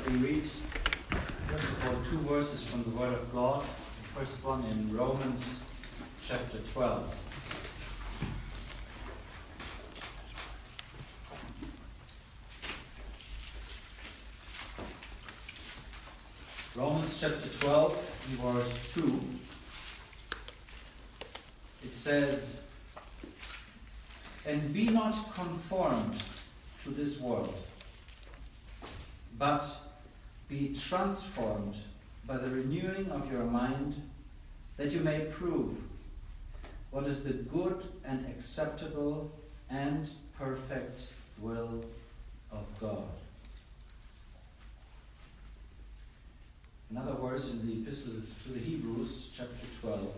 we read, first of all, two verses from the Word of God. The first one in Romans chapter 12. Romans chapter 12, verse 2. It says, "And be not conformed to this world, but be transformed by the renewing of your mind, that you may prove what is the good and acceptable and perfect will of God." Another verse in the Epistle to the Hebrews, chapter 12.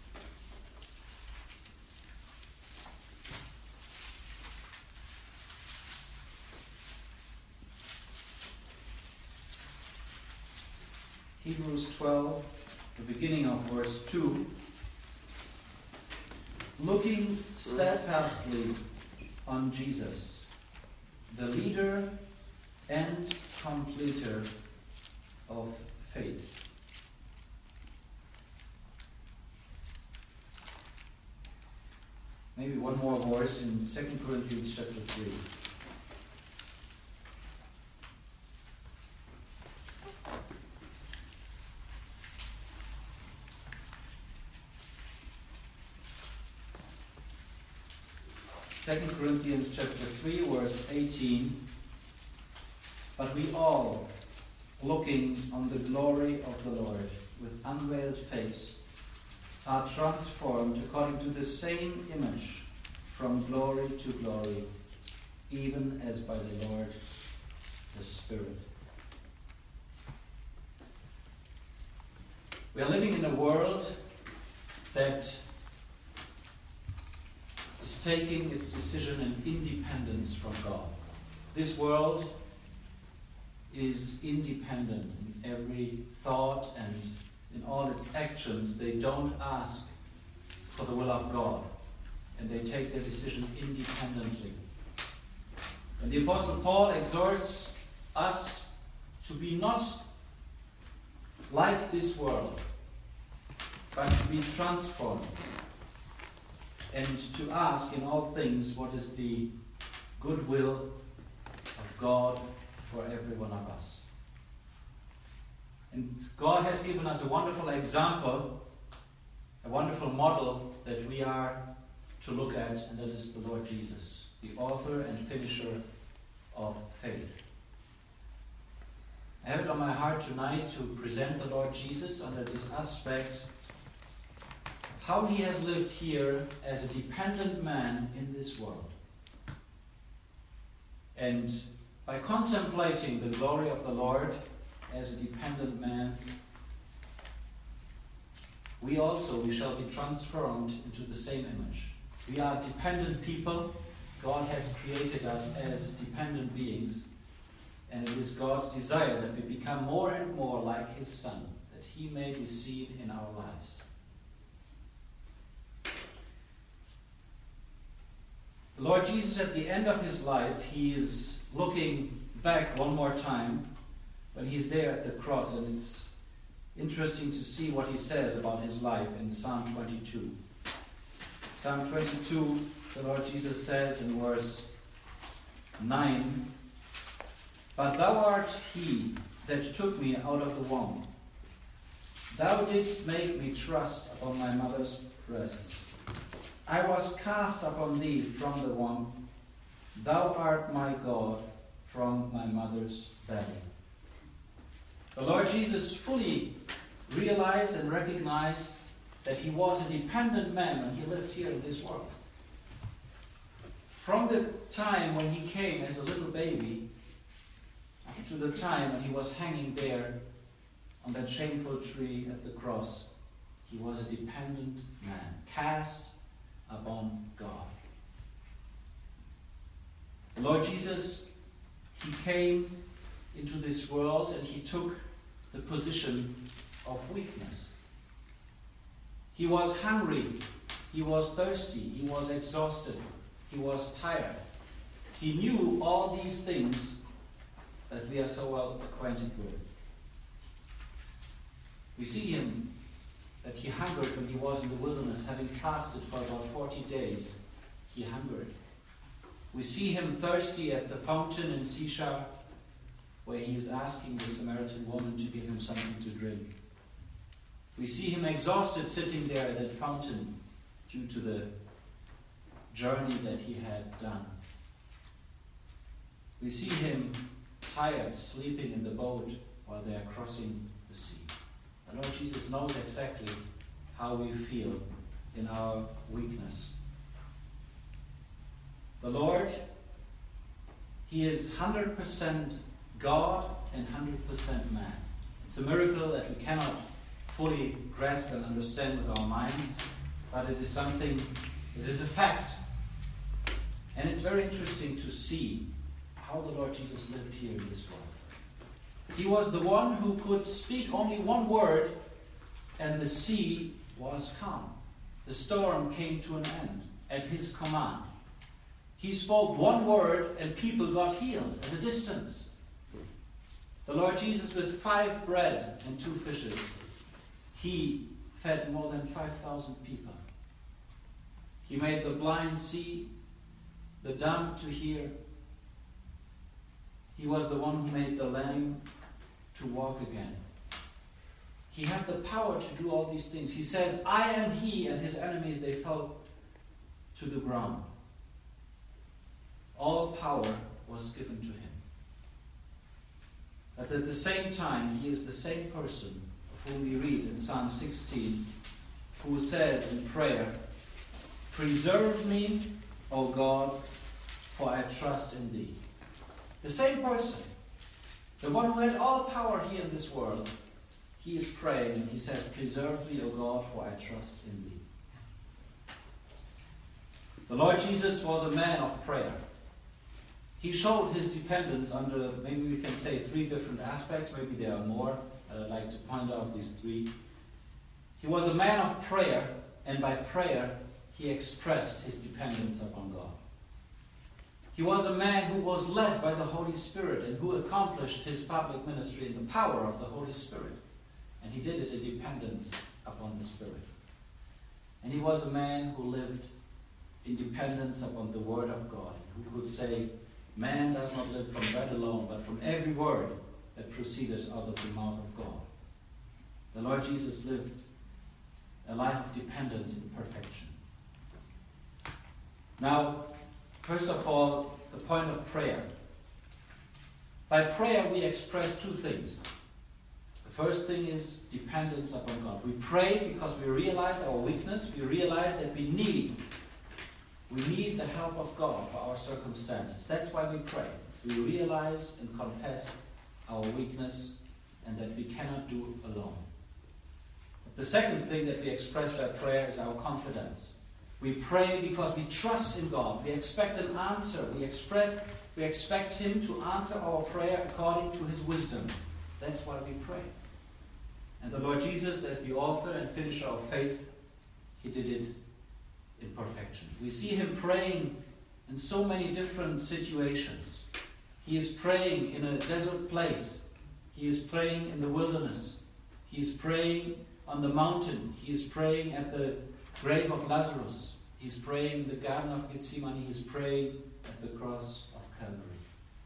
Hebrews 12, the beginning of verse 2. "Looking steadfastly on Jesus, the leader and completer of faith." Maybe one more verse in 2 Corinthians chapter 3. Second Corinthians chapter 3, verse 18. "But we all, looking on the glory of the Lord with unveiled face, are transformed according to the same image from glory to glory, even as by the Lord the Spirit." We are living in a world that is taking its decision and independence from God. This world is independent in every thought and in all its actions. They don't ask for the will of God, and they take their decision independently. And the Apostle Paul exhorts us to be not like this world, but to be transformed, and to ask in all things what is the good will of God for every one of us. And God has given us a wonderful example, a wonderful model that we are to look at, and that is the Lord Jesus, the author and finisher of faith. I have it on my heart tonight to present the Lord Jesus under this aspect, how he has lived here as a dependent man in this world. And by contemplating the glory of the Lord as a dependent man, we shall be transformed into the same image. We are dependent people. God has created us as dependent beings, and it is God's desire that we become more and more like his Son, that he may be seen in our lives. The Lord Jesus, at the end of his life, he is looking back one more time when he's there at the cross, and it's interesting to see what he says about his life in Psalm 22. Psalm 22, the Lord Jesus says in verse 9, "But thou art he that took me out of the womb. Thou didst make me trust upon my mother's breasts. I was cast upon thee from the womb. Thou art my God from my mother's belly." The Lord Jesus fully realized and recognized that he was a dependent man when he lived here in this world. From the time when he came as a little baby to the time when he was hanging there on that shameful tree at the cross, he was a dependent man, cast upon God. The Lord Jesus, he came into this world and he took the position of weakness. He was hungry, he was thirsty, he was exhausted, he was tired. He knew all these things that we are so well acquainted with. We see him that he hungered when he was in the wilderness, having fasted for about 40 days. He hungered. We see him thirsty at the fountain in Sychar, where he is asking the Samaritan woman to give him something to drink. We see him exhausted sitting there at that fountain due to the journey that he had done. We see him tired, sleeping in the boat while they are crossing the sea. The Lord Jesus knows exactly how we feel in our weakness. The Lord, he is 100% God and 100% man. It's a miracle that we cannot fully grasp and understand with our minds, but it is something, it is a fact. And it's very interesting to see how the Lord Jesus lived here in this world. He was the one who could speak only one word and the sea was calm. The storm came to an end at his command. He spoke one word and people got healed at a distance. The Lord Jesus, with 5 bread and 2 fishes, he fed more than 5,000 people. He made the blind see, the dumb to hear. He was the one who made the lame to walk again. He had the power to do all these things. He says, I am he, and his enemies, they fell to the ground. All power was given to him. But at the same time, he is the same person of whom we read in Psalm 16, who says in prayer, preserve me, O God, for I trust in thee. The same person, the one who had all power here in this world, he is praying and he says, preserve me, O God, for I trust in thee. The Lord Jesus was a man of prayer. He showed his dependence under, maybe we can say, 3 different aspects. Maybe there are more. I'd like to point out these 3. He was a man of prayer, and by prayer, he expressed his dependence upon God. He was a man who was led by the Holy Spirit and who accomplished his public ministry in the power of the Holy Spirit. And he did it in dependence upon the Spirit. And he was a man who lived in dependence upon the Word of God, who could say, man does not live from bread alone, but from every word that proceeded out of the mouth of God. The Lord Jesus lived a life of dependence in perfection. Now, first of all, the point of prayer. By prayer, we express 2 things. The first thing is dependence upon God. We pray because we realize our weakness. We realize that we need the help of God for our circumstances. That's why we pray. We realize and confess our weakness and that we cannot do alone. But the second thing that we express by prayer is our confidence. We pray because we trust in God. We expect an answer. We expect him to answer our prayer according to his wisdom. That's why we pray. And the Lord Jesus, as the author and finisher of faith, he did it in perfection. We see him praying in so many different situations. He is praying in a desert place. He is praying in the wilderness. He is praying on the mountain. He is praying at the grave of Lazarus. He is praying in the Garden of Gethsemane. He is praying at the cross of Calvary.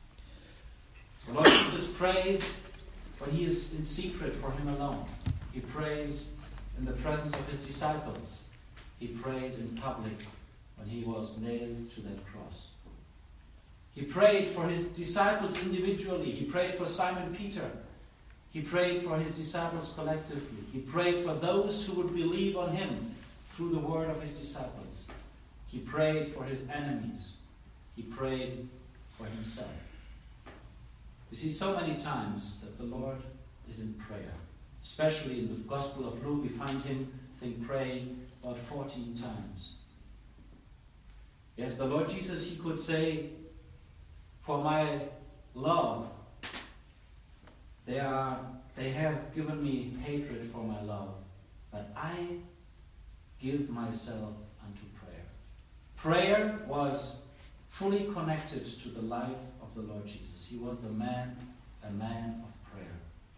The Lord Jesus prays when he is in secret for him alone. He prays in the presence of his disciples. He prays in public when he was nailed to that cross. He prayed for his disciples individually. He prayed for Simon Peter. He prayed for his disciples collectively. He prayed for those who would believe on him through the word of his disciples. He prayed for his enemies. He prayed for himself. You see, so many times that the Lord is in prayer. Especially in the Gospel of Luke, we find him, praying about 14 times. Yes, the Lord Jesus, he could say, for my love, they have given me hatred for my love, but I give myself unto prayer. Prayer was fully connected to the life of the Lord Jesus. He was the man a man of prayer.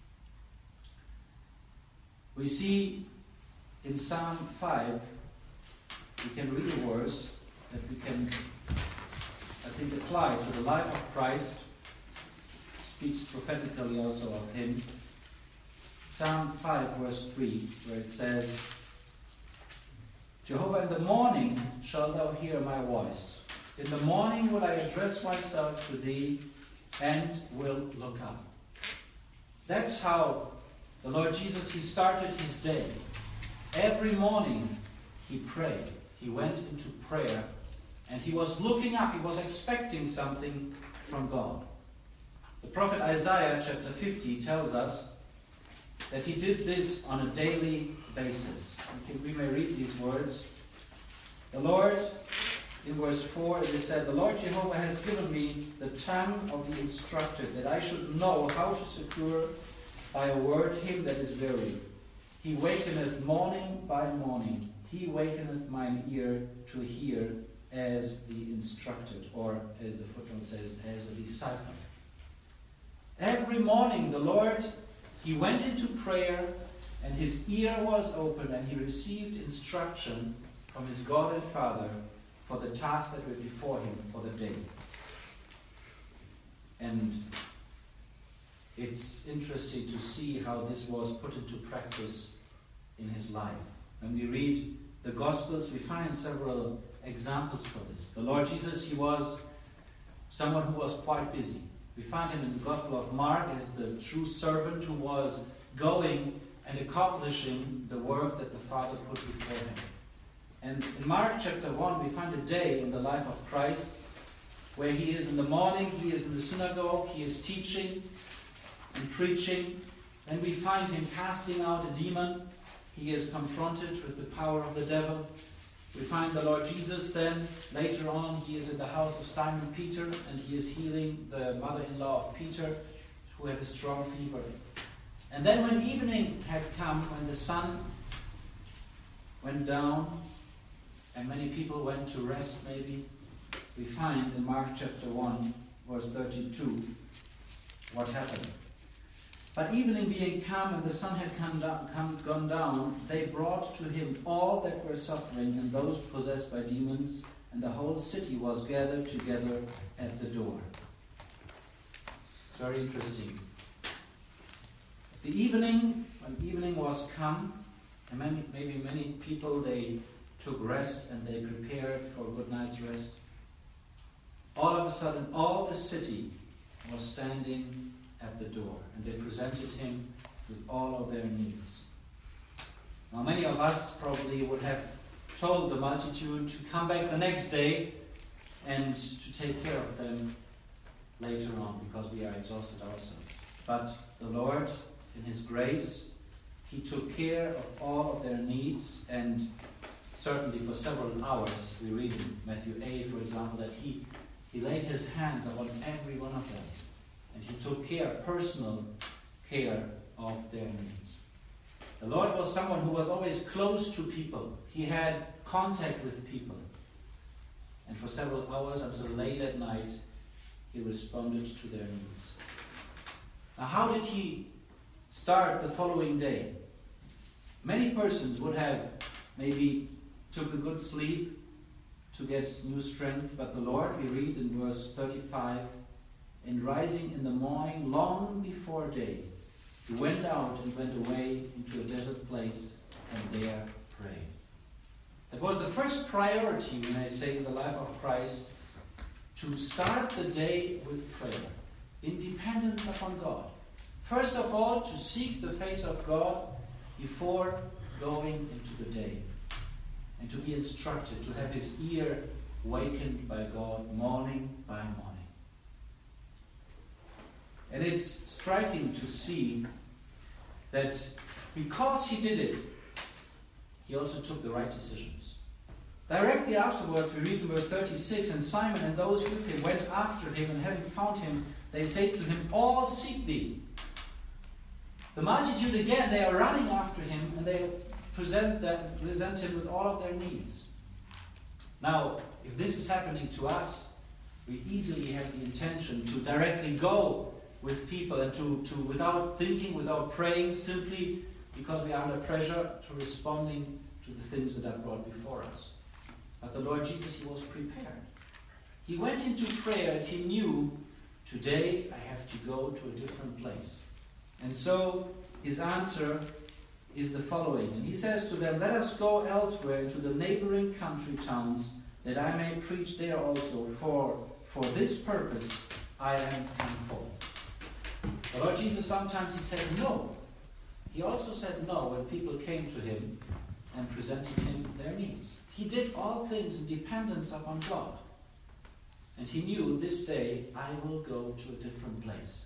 We see in Psalm 5, we can read a verse that we can, I think, apply to the life of Christ. Speaks prophetically also of him. Psalm 5, verse 3, where it says, Jehovah, in the morning shalt thou hear my voice. In the morning will I address myself to thee, and will look up. That's how the Lord Jesus, he started his day. Every morning he prayed. He went into prayer, and he was looking up. He was expecting something from God. The prophet Isaiah, chapter 50, tells us that he did this on a daily basis. We may read these words. The Lord, in verse 4, it said, The Lord Jehovah has given me the tongue of the instructed, that I should know how to secure by a word him that is weary. He wakeneth morning by morning. He wakeneth mine ear to hear as the instructed, or as the footnote says, as a disciple. Every morning the Lord, he went into prayer, and his ear was open, and he received instruction from his God and Father for the tasks that were before him for the day. And it's interesting to see how this was put into practice in his life. When we read the Gospels, we find several examples for this. The Lord Jesus, he was someone who was quite busy. We find him in the Gospel of Mark as the true servant who was going and accomplishing the work that the Father put before him. And in Mark chapter 1, we find a day in the life of Christ where he is in the morning, he is in the synagogue, he is teaching and preaching. Then we find him casting out a demon. He is confronted with the power of the devil. We find the Lord Jesus then, later on, he is in the house of Simon Peter, and he is healing the mother-in-law of Peter, who had a strong fever. And then when evening had come, when the sun went down, and many people went to rest maybe, we find in Mark chapter 1, verse 32, what happened. But evening being come, and the sun had gone down, they brought to him all that were suffering, and those possessed by demons, and the whole city was gathered together at the door. It's very interesting. The evening, when evening was come, and maybe many people, they took rest and they prepared for a good night's rest. All of a sudden, all the city was standing at the door, and they presented him with all of their needs. Now, many of us probably would have told the multitude to come back the next day and to take care of them later on, because we are exhausted ourselves. But the Lord, in his grace, he took care of all of their needs, and certainly for several hours, we read in Matthew 8, for example, that he laid his hands upon every one of them. And he took personal care of their needs. The Lord was someone who was always close to people. He had contact with people. And for several hours until late at night, he responded to their needs. Now, how did he start the following day? Many persons would have maybe took a good sleep to get new strength, but the Lord, we read in verse 35, and rising in the morning, long before day, he went out and went away into a desert place, and there prayed. That was the first priority, we may say, in the life of Christ, to start the day with prayer, in dependence upon God. First of all, to seek the face of God before going into the day, and to be instructed, to have his ear wakened by God morning by morning. And it's striking to see that because he did it, he also took the right decisions. Directly afterwards, we read in verse 36, and Simon and those with him went after him, and having found him, they say to him, all seek thee. The multitude again, they are running after him, and they present him with all of their needs. Now, if this is happening to us, we easily have the intention to directly go with people and to without thinking, without praying, simply because we are under pressure, to responding to the things that are brought before us. But the Lord Jesus, he was prepared. He went into prayer and he knew, today I have to go to a different place. And so his answer is the following. And he says to them, let us go elsewhere to the neighboring country towns, that I may preach there also, for this purpose I am come forth. The Lord Jesus, sometimes he said no. He also said no when people came to him and presented him their needs. He did all things in dependence upon God. And he knew, this day I will go to a different place.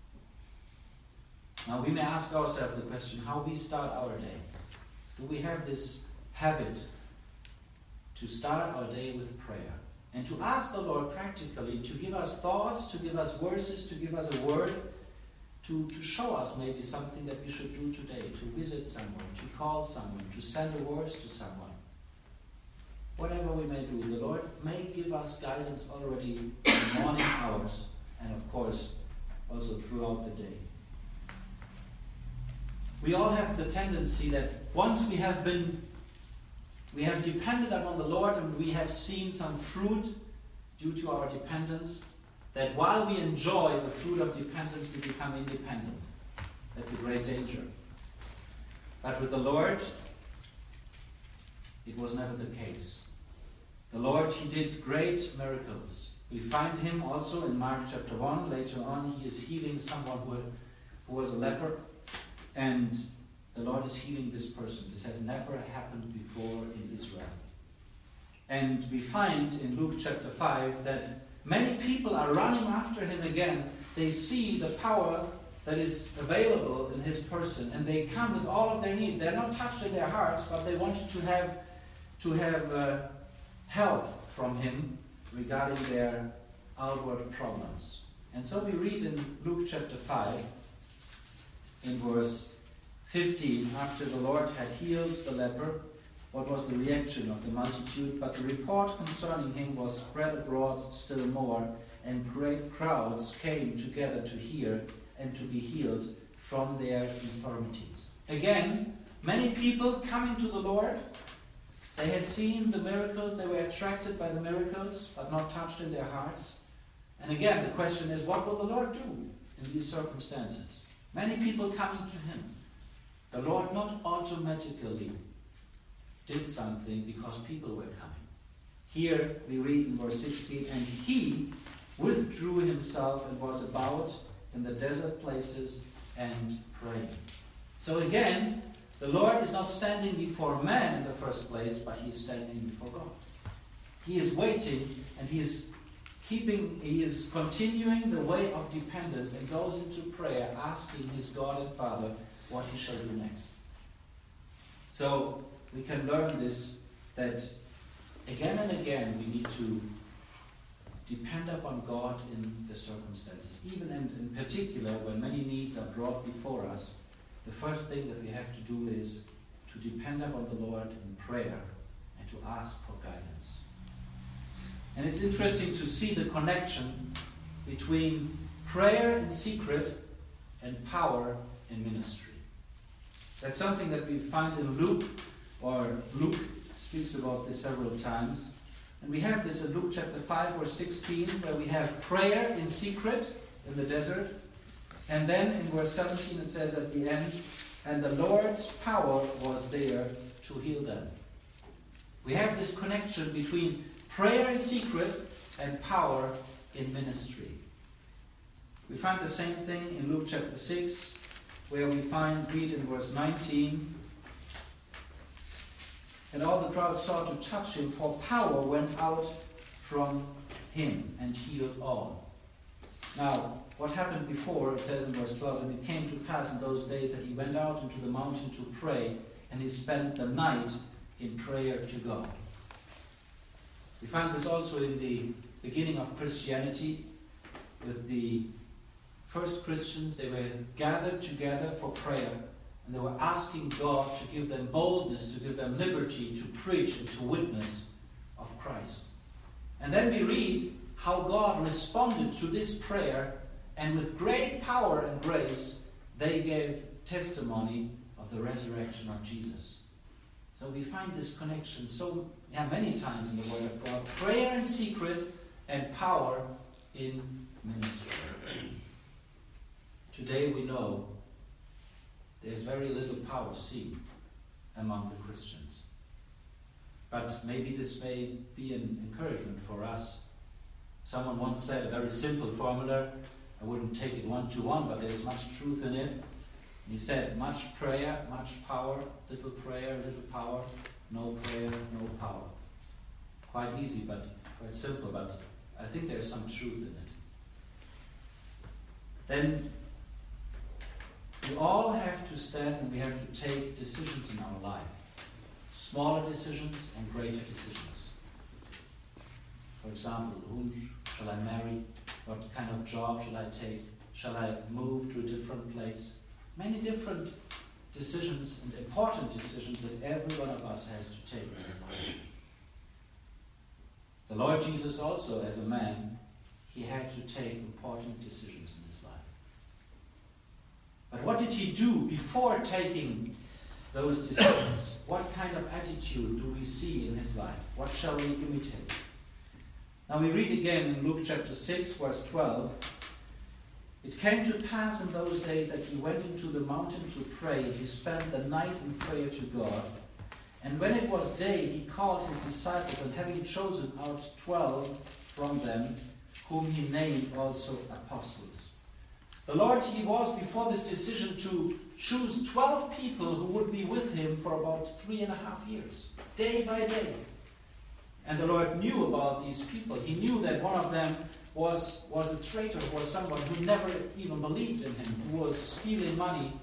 Now we may ask ourselves the question, how we start our day. Do we have this habit to start our day with prayer? And to ask the Lord practically to give us thoughts, to give us verses, to give us a word, to show us maybe something that we should do today, to visit someone, to call someone, to send a word to someone. Whatever we may do, the Lord may give us guidance already in the morning hours, and of course also throughout the day. We all have the tendency that once we have depended upon the Lord and we have seen some fruit due to our dependence, that while we enjoy the fruit of dependence, we become independent. That's a great danger. But with the Lord, it was never the case. The Lord, he did great miracles. We find him also in Mark chapter 1. Later on, he is healing someone who was a leper. And the Lord is healing this person. This has never happened before in Israel. And we find in Luke chapter 5 that many people are running after him again. They see the power that is available in his person, and they come with all of their needs. They're not touched in their hearts, but they wanted to have help from him regarding their outward problems. And so we read in Luke chapter 5, in verse 15, after the Lord had healed the leper, what was the reaction of the multitude? But the report concerning him was spread abroad still more, and great crowds came together to hear and to be healed from their infirmities. Again, many people coming to the Lord. They had seen the miracles, they were attracted by the miracles, but not touched in their hearts. And again, the question is, what will the Lord do in these circumstances? Many people coming to him. The Lord not automatically did something because people were coming. Here we read in verse 16, and he withdrew himself and was about in the desert places and praying. So again, the Lord is not standing before man in the first place, but he is standing before God. He is waiting, and he is continuing the way of dependence and goes into prayer, asking his God and Father what he shall do next. So we can learn this, that again and again we need to depend upon God in the circumstances. Even in particular, when many needs are brought before us, the first thing that we have to do is to depend upon the Lord in prayer and to ask for guidance. And it's interesting to see the connection between prayer in secret and power in ministry. That's something that we find in Luke, or Luke speaks about this several times. And we have this in Luke chapter 5 verse 16, where we have prayer in secret in the desert. And then in verse 17 it says at the end, and the Lord's power was there to heal them. We have this connection between prayer in secret and power in ministry. We find the same thing in Luke chapter 6, where we read in verse 19, and all the crowd sought to touch him, for power went out from him and healed all. Now, what happened before, it says in verse 12, and it came to pass in those days that he went out into the mountain to pray, and he spent the night in prayer to God. We find this also in the beginning of Christianity with the first Christians. They were gathered together for prayer, and they were asking God to give them boldness, to give them liberty to preach and to witness of Christ. And then we read how God responded to this prayer And with great power and grace, they gave testimony of the resurrection of Jesus. So we find this connection many times in the Word of God. Prayer in secret and power in ministry. Today we know there's very little power seen among the Christians. But maybe this may be an encouragement for us. Someone once said a very simple formula. I wouldn't take it one-to-one, but there's much truth in it. He said, much prayer, much power, little prayer, little power, no prayer, no power. Quite easy, but quite simple, but I think there's some truth in it. Then we all have to stand and we have to take decisions in our life. Smaller decisions and greater decisions. For example, whom shall I marry? What kind of job shall I take? Shall I move to a different place? Many different decisions and important decisions that every one of us has to take in his life. The Lord Jesus also, as a man, he had to take important decisions in his life. But what did he do before taking those decisions? What kind of attitude do we see in his life? What shall we imitate? Now we read again in Luke chapter 6, verse 12. It came to pass in those days that he went into the mountain to pray. He spent the night in prayer to God. And when it was day, he called his disciples, and having chosen out 12 from them, whom he named also apostles. The Lord, he was before this decision to choose 12 people who would be with him for about 3.5 years, day by day. And the Lord knew about these people. He knew that one of them was a traitor, was someone who never even believed in him, who was stealing money.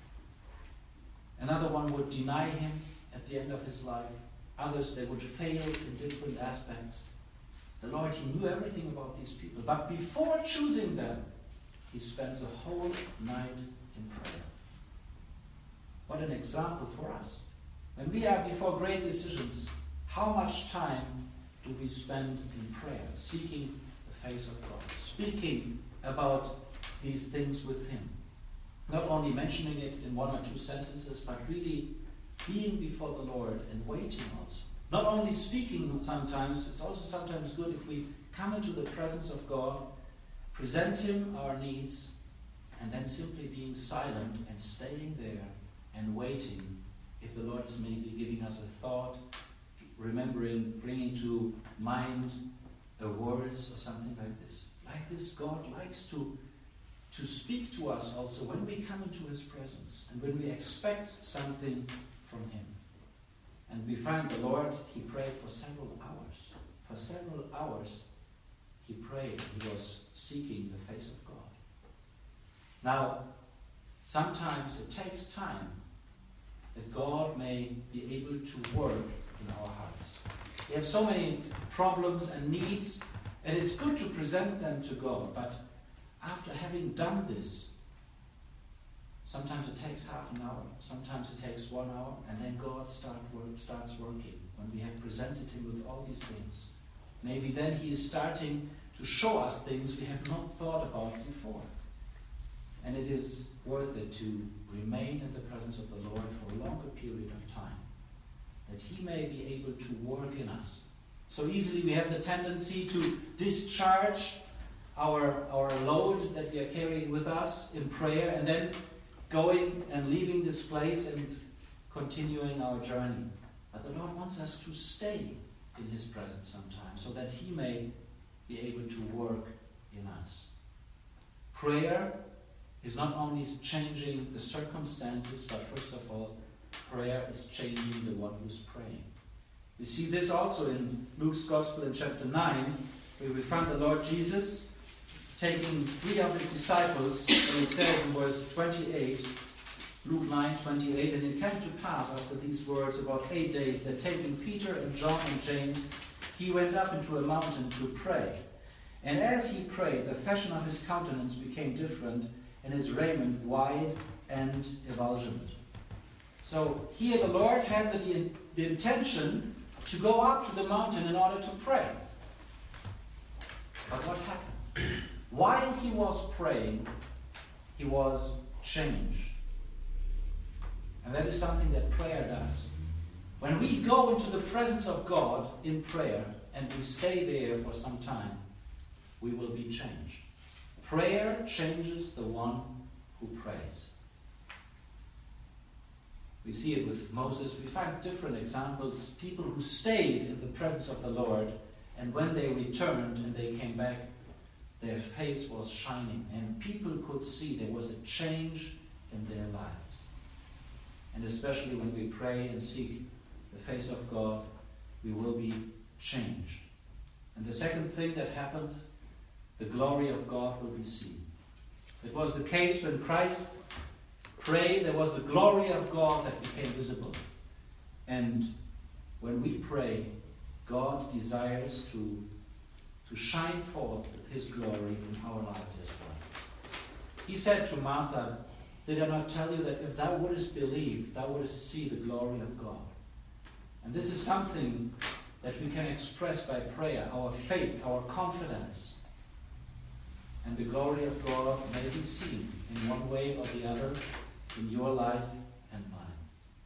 Another one would deny him at the end of his life. Others, they would fail in different aspects. The Lord, he knew everything about these people. But before choosing them, he spends a whole night in prayer. What an example for us. When we are before great decisions, how much time do we spend in prayer, seeking the face of God, speaking about these things with him? Not only mentioning it in 1 or 2 sentences, but really being before the Lord and waiting also. Not only speaking sometimes, it's also sometimes good if we come into the presence of God, present him our needs, and then simply being silent and staying there and waiting if the Lord is maybe giving us a thought, remembering, bringing to mind the words or something like this. Like this, God likes to speak to us also when we come into his presence and when we expect something from him. And we find the Lord, he prayed for several hours. For several hours he prayed. He was seeking the face of God. Now, sometimes it takes time that God may be able to work in our hearts. We have so many problems and needs, and it's good to present them to God, but after having done this, sometimes it takes half an hour, sometimes it takes 1 hour, and then God starts working when we have presented him with all these things. Maybe then he is starting to show us things we have not thought about before. And it is worth it to remain in the presence of the Lord for a longer period of time, that he may be able to work in us. So easily we have the tendency to discharge our load that we are carrying with us in prayer, and then going and leaving this place and continuing our journey. But the Lord wants us to stay in his presence sometimes, so that he may be able to work in us. Prayer is not only changing the circumstances, but first of all, prayer is changing the one who's praying. We see this also in Luke's Gospel in chapter 9, where we find the Lord Jesus taking 3 of his disciples, and it says in verse 28, Luke 9:28, and it came to pass after these words about 8 days that taking Peter and John and James, he went up into a mountain to pray. And as he prayed, the fashion of his countenance became different, and his raiment wide and effulgent. So here the Lord had the intention to go up to the mountain in order to pray. But what happened? while he was praying, he was changed. And that is something that prayer does. When we go into the presence of God in prayer and we stay there for some time, we will be changed. Prayer changes the one who prays. We see it with Moses. We find different examples. People who stayed in the presence of the Lord, and when they returned and they came back, their face was shining, and people could see there was a change in their lives. And especially when we pray and seek the face of God, we will be changed. And the second thing that happens, the glory of God will be seen. It was the case when Christ prayed, there was the glory of God that became visible. And when we pray, God desires to shine forth with his glory in our lives as well. He said to Martha, "Did I not tell you that if thou wouldest believe, thou wouldest see the glory of God?" And this is something that we can express by prayer, our faith, our confidence. And the glory of God may be seen in one way or the other in your life and mine.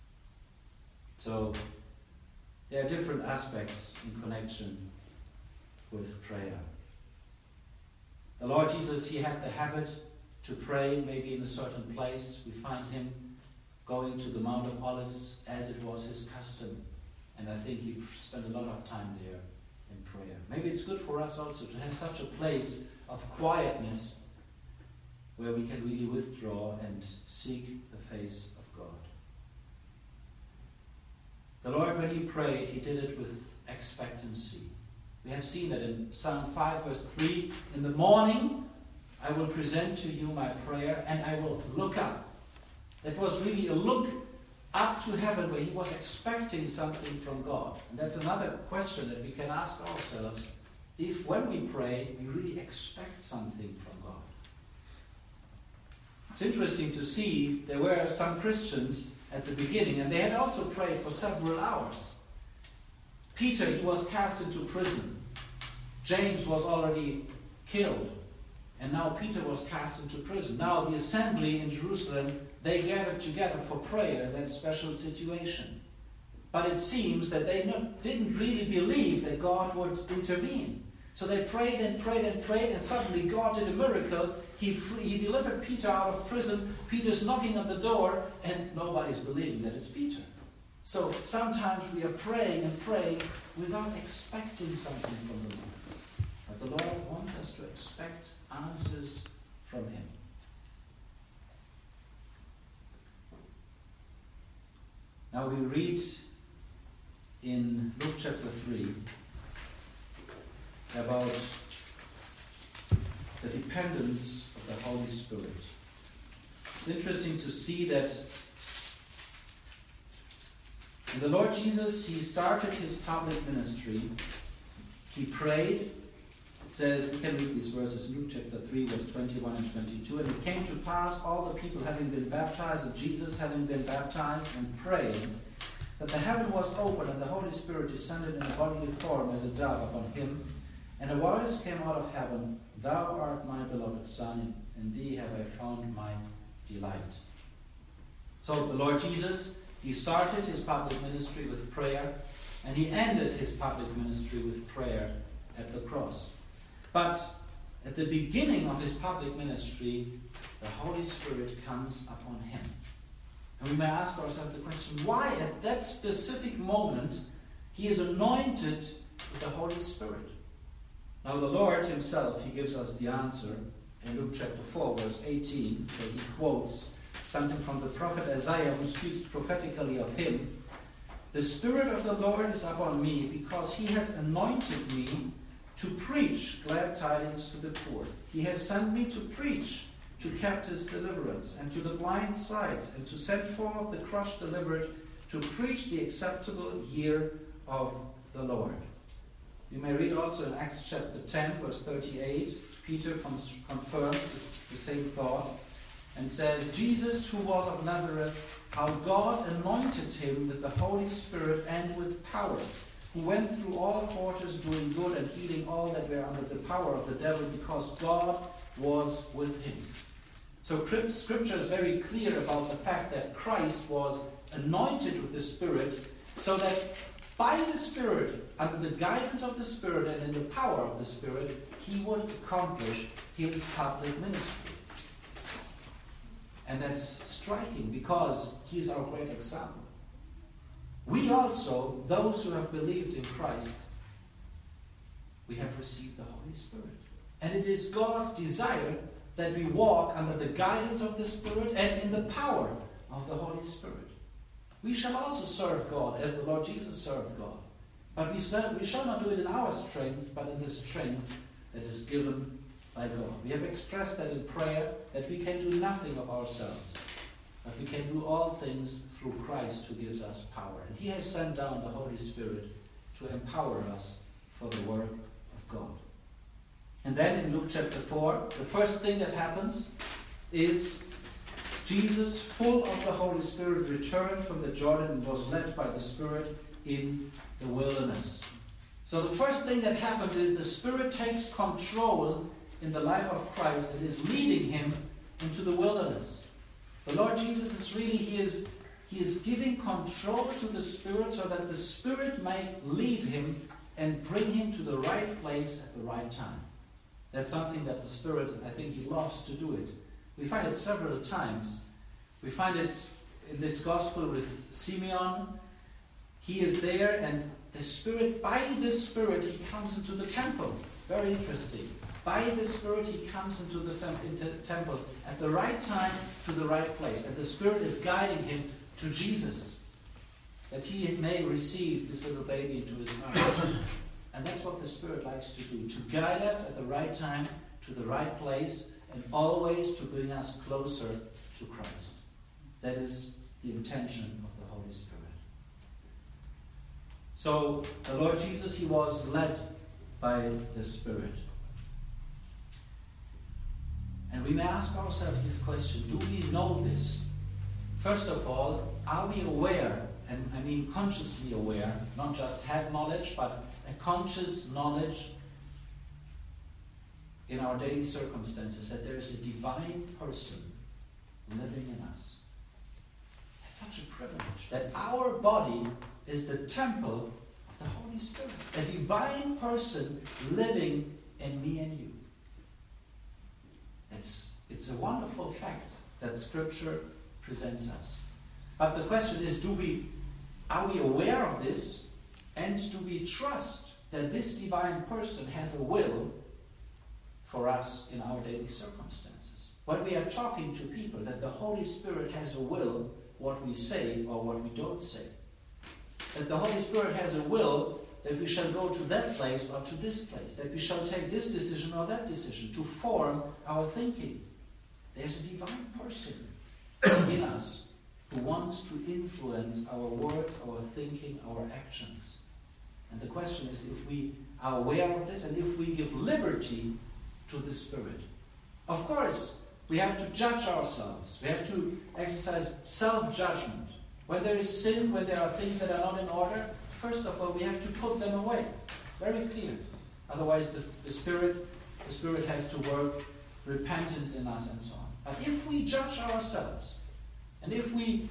So there are different aspects in connection with prayer. The Lord Jesus, he had the habit to pray maybe in a certain place. We find him going to the Mount of Olives as it was his custom. And I think he spent a lot of time there in prayer. Maybe it's good for us also to have such a place of quietness where we can really withdraw and seek the face of God. The Lord, when he prayed, he did it with expectancy. We have seen that in Psalm 5, verse 3, "In the morning I will present to you my prayer, and I will look up." That was really a look up to heaven where he was expecting something from God. And that's another question that we can ask ourselves, if when we pray, we really expect something from God. It's interesting to see there were some Christians at the beginning, and they had also prayed for several hours. Peter, he was cast into prison. James was already killed. And now Peter was cast into prison. Now the assembly in Jerusalem, they gathered together for prayer in that special situation. But it seems that they didn't really believe that God would intervene. So they prayed and prayed and prayed, and suddenly God did a miracle. He delivered Peter out of prison. Peter's knocking on the door, and nobody's believing that it's Peter. So sometimes we are praying and praying without expecting something from the Lord. But the Lord wants us to expect answers from him. Now we read in Luke chapter 3 about the dependence of the Holy Spirit. It's interesting to see that when the Lord Jesus, he started his public ministry, he prayed. It says, we can read these verses, Luke chapter 3, verse 21 and 22. "And it came to pass, all the people having been baptized, and Jesus having been baptized, and praying, that the heaven was opened, and the Holy Spirit descended in a bodily form as a dove upon him. And a voice came out of heaven, Thou art my beloved Son, in thee have I found my delight." So the Lord Jesus, he started his public ministry with prayer, and he ended his public ministry with prayer at the cross. But at the beginning of his public ministry, the Holy Spirit comes upon him. And we may ask ourselves the question, why at that specific moment he is anointed with the Holy Spirit? Now the Lord himself, he gives us the answer in Luke chapter 4, verse 18, where he quotes something from the prophet Isaiah, who speaks prophetically of him. "The Spirit of the Lord is upon me, because he has anointed me to preach glad tidings to the poor. He has sent me to preach to captives deliverance, and to the blind sight, and to set forth the crushed delivered, to preach the acceptable year of the Lord." You may read also in Acts chapter 10, verse 38, Peter confirms the same thought and says, "Jesus, who was of Nazareth, how God anointed him with the Holy Spirit and with power, who who went through all quarters doing good and healing all that were under the power of the devil, because God was with him. So Scripture is very clear about the fact that Christ was anointed with the Spirit, so that by the Spirit, under the guidance of the Spirit and in the power of the Spirit, he would accomplish his public ministry. And that's striking, because he is our great example. We also, those who have believed in Christ, we have received the Holy Spirit. And it is God's desire that we walk under the guidance of the Spirit and in the power of the Holy Spirit. We shall also serve God as the Lord Jesus served God. But we shall not do it in our strength, but in the strength that is given by God. We have expressed that in prayer, that we can do nothing of ourselves, but we can do all things through Christ who gives us power. And he has sent down the Holy Spirit to empower us for the work of God. And then in Luke chapter 4, the first thing that happens is Jesus, full of the Holy Spirit, returned from the Jordan and was led by the Spirit in the wilderness. So the first thing that happens is the Spirit takes control in the life of Christ and is leading him into the wilderness. The Lord Jesus is really, he is giving control to the Spirit so that the Spirit may lead him and bring him to the right place at the right time. That's something that the Spirit, I think he loves to do it. We find it several times. We find it in this gospel with Simeon. He is there, and the Spirit, by the Spirit, he comes into the temple. Very interesting. By the Spirit, he comes into the temple at the right time, to the right place. And the Spirit is guiding him to Jesus, that he may receive this little baby into his heart. And that's what the Spirit likes to do, to guide us at the right time, to the right place, and always to bring us closer to Christ. That is the intention of the Holy Spirit. So, the Lord Jesus, he was led by the Spirit. And we may ask ourselves this question: do we know this? First of all, are we aware, and I mean consciously aware, not just head knowledge, but a conscious knowledge in our daily circumstances that there is a divine person living in us? It's such a privilege that our body is the temple of the Holy Spirit. A divine person living in me and you. It's a wonderful fact that Scripture presents us. But the question is, are we aware of this, and do we trust that this divine person has a will for us in our daily circumstances? When we are talking to people, that the Holy Spirit has a will what we say or what we don't say. That the Holy Spirit has a will that we shall go to that place or to this place, that we shall take this decision or that decision to form our thinking. There's a divine person in us who wants to influence our words, our thinking, our actions. And the question is if we are aware of this and if we give liberty to the Spirit. Of course, we have to judge ourselves. We have to exercise self-judgment. When there is sin, when there are things that are not in order, first of all, we have to put them away. Very clear. Otherwise, the Spirit has to work repentance in us and so on. But if we judge ourselves, and if we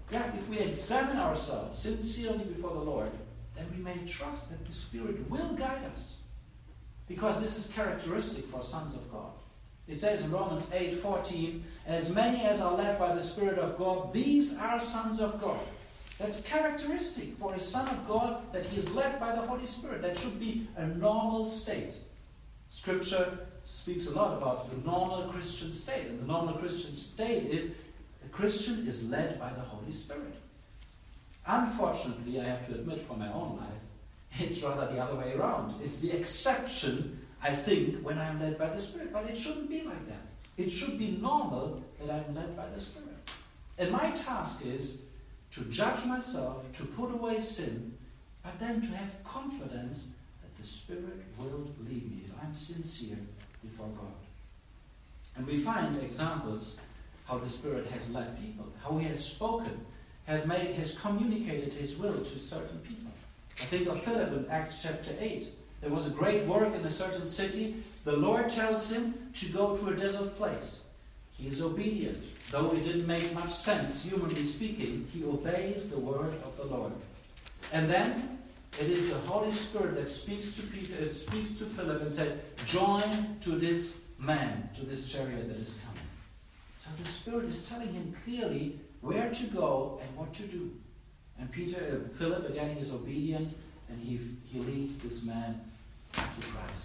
examine ourselves sincerely before the Lord, then we may trust that the Spirit will guide us. Because this is characteristic for sons of God. It says in Romans 8:14, as many as are led by the Spirit of God, these are sons of God. That's characteristic for a son of God, that he is led by the Holy Spirit. That should be a normal state. Scripture speaks a lot about the normal Christian state. And the normal Christian state is the Christian is led by the Holy Spirit. Unfortunately, I have to admit from my own life, it's rather the other way around. It's the exception, I think, when I'm led by the Spirit. But it shouldn't be like that. It should be normal that I'm led by the Spirit. And my task is to judge myself, to put away sin, but then to have confidence that the Spirit will lead me if I'm sincere before God. And we find examples how the Spirit has led people, how he has spoken, has communicated his will to certain people. I think of Philip in Acts chapter 8. There was a great work in a certain city. The Lord tells him to go to a desert place. He is obedient. Though it didn't make much sense, humanly speaking, he obeys the word of the Lord. And then it is the Holy Spirit that speaks to Peter, it speaks to Philip and said, join to this man, to this chariot that is coming. So the Spirit is telling him clearly where to go and what to do. And Philip again is obedient, and he leads this man to Christ.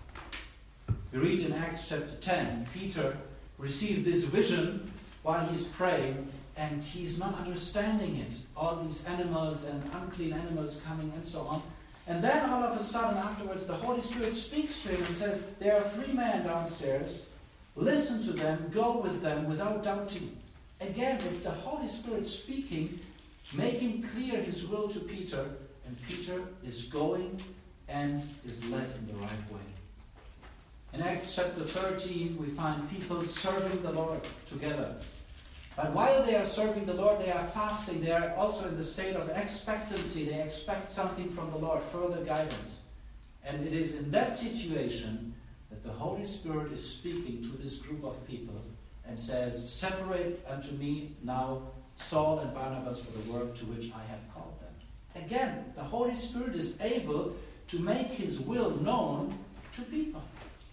We read in Acts chapter 10, Peter received this vision while he's praying, and he's not understanding it. All these animals and unclean animals coming and so on. And then all of a sudden afterwards the Holy Spirit speaks to him and says, there are 3 men downstairs. Listen to them, go with them without doubting. Again, it's the Holy Spirit speaking, making clear his will to Peter, and Peter is going and is led in the right way. In Acts chapter 13, we find people serving the Lord together. But while they are serving the Lord, they are fasting. They are also in the state of expectancy. They expect something from the Lord, further guidance. And it is in that situation that the Holy Spirit is speaking to this group of people and says, separate unto me now Saul and Barnabas for the work to which I have called them. Again, the Holy Spirit is able to make his will known to people.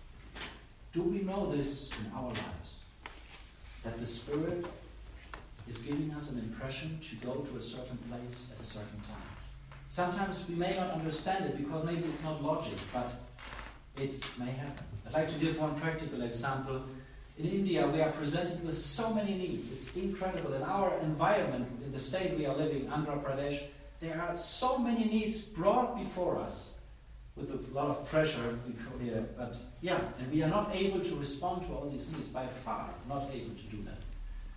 Do we know this in our lives? That the Spirit is giving us an impression to go to a certain place at a certain time. Sometimes we may not understand it because maybe it's not logic, but it may happen. I'd like to give one practical example. In India, we are presented with so many needs. It's incredible. In our environment, in the state we are living, Andhra Pradesh, there are so many needs brought before us with a lot of pressure. And we are not able to respond to all these needs, by far not able to do that.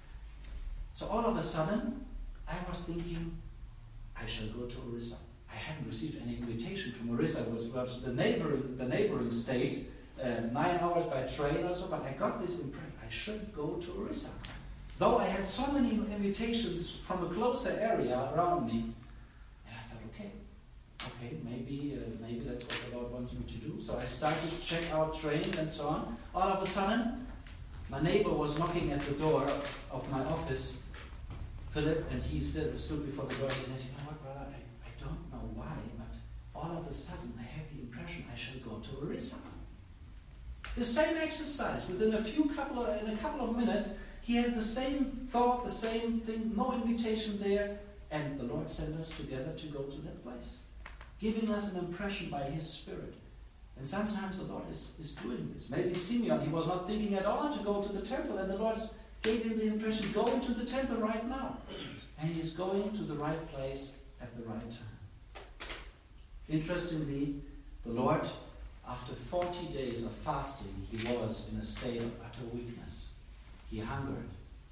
So all of a sudden, I was thinking, I shall go to Orissa. I haven't received any invitation from Orissa. It was the neighboring state, 9 hours by train or so, but I got this impression, I should go to Orissa. Though I had so many invitations from a closer area around me, and I thought, okay, maybe that's what the Lord wants me to do. So I started to check out trains and so on. All of a sudden, my neighbor was knocking at the door of my office, Philip, and he stood before the door. He says, you know what, brother, I don't know why, but all of a sudden I have the impression I shall go to Orissa. The same exercise, within a couple of minutes, he has the same thought, the same thing, no invitation there, and the Lord sent us together to go to that place, giving us an impression by his Spirit. And sometimes the Lord is doing this. Maybe Simeon, he was not thinking at all to go to the temple, and the Lord gave him the impression, go into the temple right now. And he's going to the right place at the right time. Interestingly, the Lord, after 40 days of fasting, he was in a state of utter weakness. He hungered.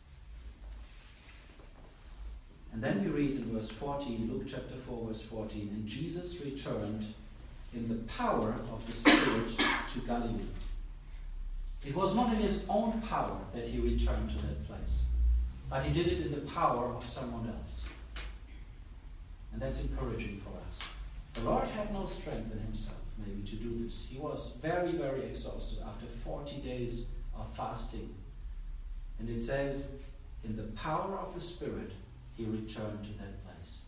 And then we read in verse 14, Luke chapter 4, verse 14, and Jesus returned in the power of the Spirit to Galilee. It was not in his own power that he returned to that place, but he did it in the power of someone else. And that's encouraging for us. The Lord had no strength in himself, maybe, to do this. He was very, very exhausted after 40 days of fasting. And it says, in the power of the Spirit, he returned to that place.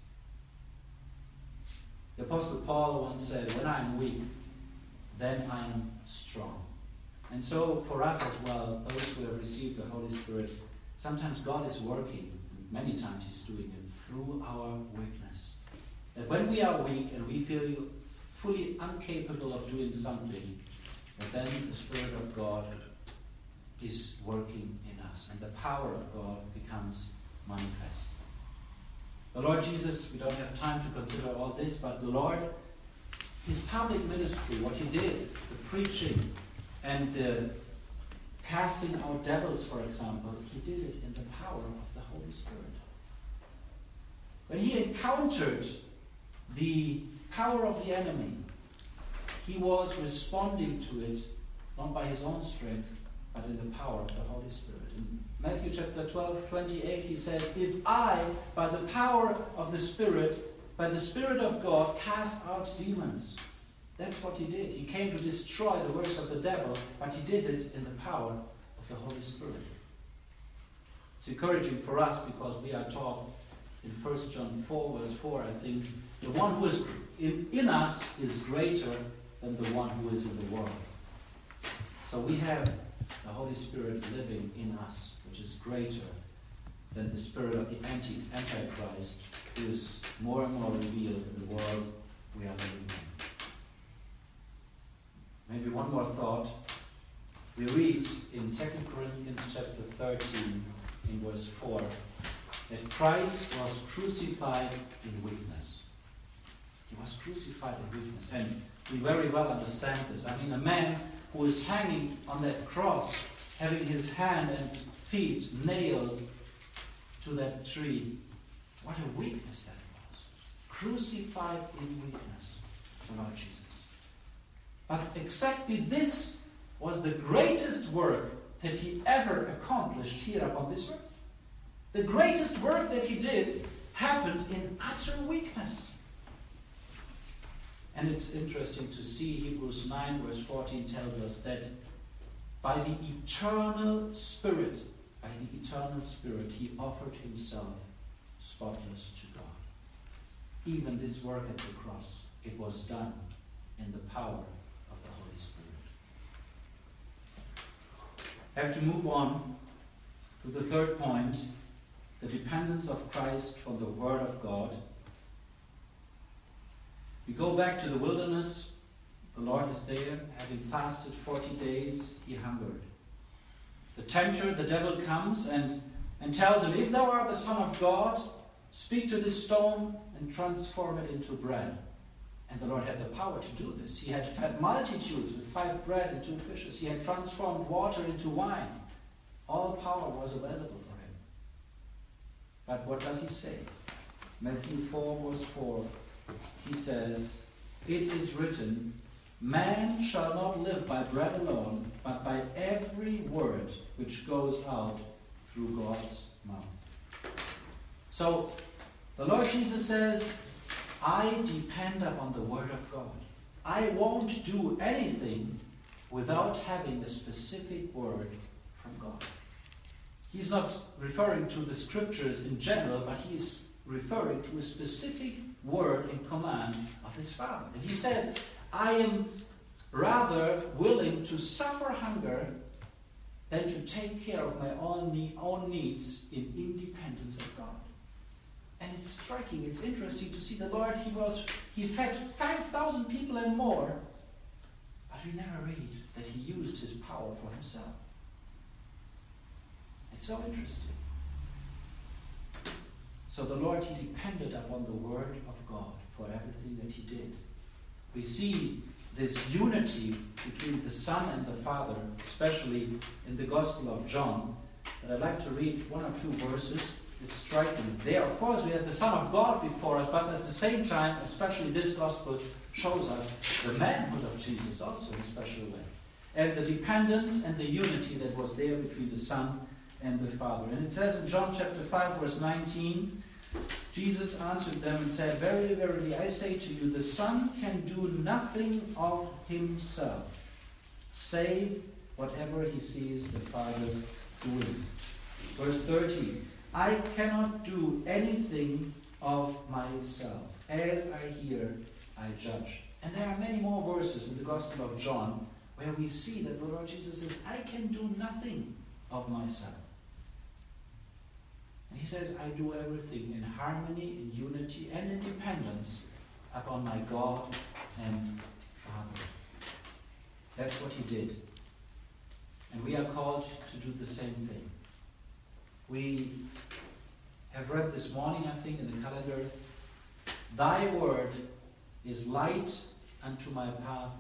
The Apostle Paul once said, when I am weak, then I am strong. And so for us as well, those who have received the Holy Spirit, sometimes God is working, and many times he's doing it through our weakness. That when we are weak and we feel fully incapable of doing something, that then the Spirit of God is working in us, and the power of God becomes manifest. The Lord Jesus, we don't have time to consider all this, but the Lord, his public ministry, what he did, the preaching and the casting out devils, for example, he did it in the power of the Holy Spirit. When he encountered the power of the enemy, he was responding to it not by his own strength, but in the power of the Holy Spirit. In Matthew chapter 12, 28, he says, if I, by the power of the Spirit, by the Spirit of God, cast out demons. That's what he did. He came to destroy the works of the devil, but he did it in the power of the Holy Spirit. It's encouraging for us because we are taught in 1 John 4, verse 4, I think, the one who is in us is greater than the one who is in the world. So we have the Holy Spirit living in us, which is greater than the spirit of the Antichrist, who is more and more revealed in the world we are living in. Maybe one more thought. We read in 2 Corinthians chapter 13, in verse 4, that Christ was crucified in weakness. He was crucified in weakness. And we very well understand this. I mean, a man who is hanging on that cross, having his hand and feet nailed to that tree, what a weakness that was. Crucified in weakness, the Lord Jesus. But exactly this was the greatest work that he ever accomplished here upon this earth. The greatest work that he did happened in utter weakness. And it's interesting to see Hebrews 9 verse 14 tells us that by the eternal Spirit, he offered himself spotless to God. Even this work at the cross, it was done in the power of the Holy Spirit. I have to move on to the third point, the dependence of Christ from the Word of God. We go back to the wilderness. The Lord is there, having fasted 40 days, he hungered. The tempter, the devil, comes and tells him, if thou art the Son of God, speak to this stone and transform it into bread. And the Lord had the power to do this. He had fed multitudes with 5 bread and 2 fishes. He had transformed water into wine. All power was available for him. But what does he say? Matthew 4 verse 4, he says, it is written, man shall not live by bread alone, but by every word which goes out through God's mouth. So, the Lord Jesus says, I depend upon the Word of God. I won't do anything without having a specific word from God. He's not referring to the Scriptures in general, but he is referring to a specific word and command of his Father. And he says, I am rather willing to suffer hunger than to take care of my own needs in independence of God. And it's striking, it's interesting to see the Lord, he fed 5,000 people and more, but we never read that he used his power for himself. It's so interesting. So the Lord, he depended upon the Word of God for everything that he did. We see this unity between the Son and the Father, especially in the Gospel of John. But I'd like to read 1 or 2 verses. It's striking. There, of course, we have the Son of God before us, but at the same time, especially this Gospel shows us the manhood of Jesus also in a special way. And the dependence and the unity that was there between the Son and the Father. And it says in John chapter 5, verse 19, Jesus answered them and said, verily, verily, I say to you, the Son can do nothing of himself, save whatever he sees the Father doing. Verse 30, I cannot do anything of myself. As I hear, I judge. And there are many more verses in the Gospel of John where we see that the Lord Jesus says, I can do nothing of myself. And he says, I do everything in harmony, in unity, and in dependence upon my God and Father. That's what he did. And we are called to do the same thing. We have read this morning, I think, in the calendar, thy word is light unto my path,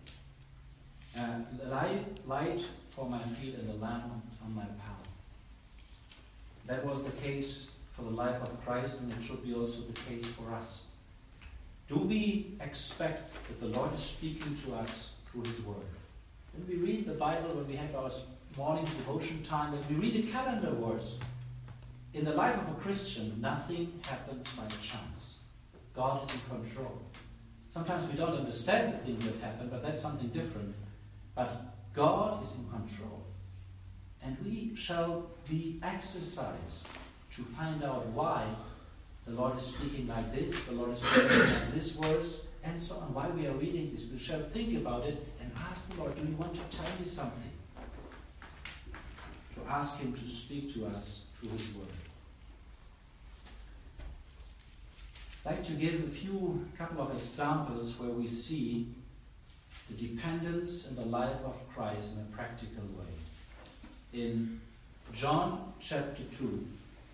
light for my feet and a lamp on my path. That was the case for the life of Christ, and it should be also the case for us. Do we expect that the Lord is speaking to us through his word? When we read the Bible, when we have our morning devotion time, when we read the calendar words, in the life of a Christian, nothing happens by chance. God is in control. Sometimes we don't understand the things that happen, but that's something different. But God is in control. And we shall be exercised to find out why the Lord is speaking like this, the Lord is speaking as this verse, and so on. Why we are reading this. We shall think about it and ask the Lord, do you want to tell me something? To ask Him to speak to us through His Word. I'd like to give a couple of examples where we see the dependence in the life of Christ in a practical way. In John chapter 2,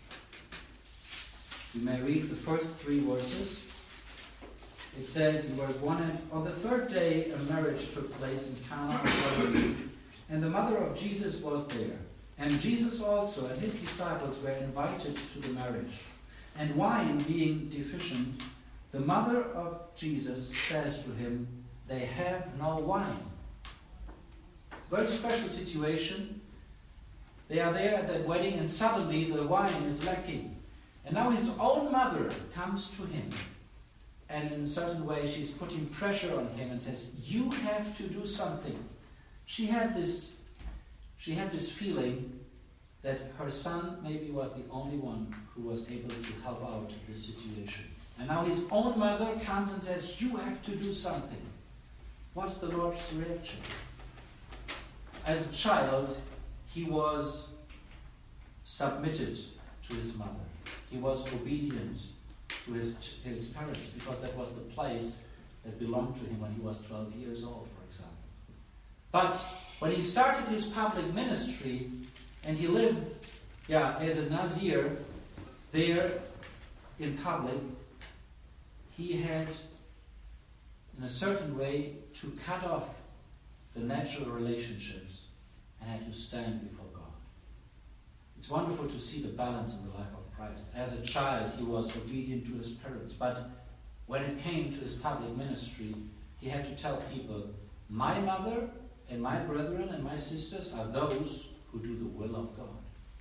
you may read the first 3 verses. It says in verse 1, "And on the 3rd day a marriage took place in Cana of Galilee, and the mother of Jesus was there. And Jesus also and his disciples were invited to the marriage. And wine being deficient, the mother of Jesus says to him, 'They have no wine.'" Very special situation. They are there at that wedding, and suddenly the wine is lacking. And now his own mother comes to him, and in a certain way she's putting pressure on him and says, "You have to do something." She had this feeling that her son maybe was the only one who was able to help out this situation. And now his own mother comes and says, "You have to do something." What's the Lord's reaction? As a child, he was submitted to his mother. He was obedient to his parents, because that was the place that belonged to him when he was 12 years old, for example. But when he started his public ministry and he lived as a Nazir there in public, he had, in a certain way, to cut off the natural relationships and had to stand before God. It's wonderful to see the balance in the life of Christ. As a child, he was obedient to his parents, but when it came to his public ministry, he had to tell people, "My mother and my brethren and my sisters are those who do the will of God."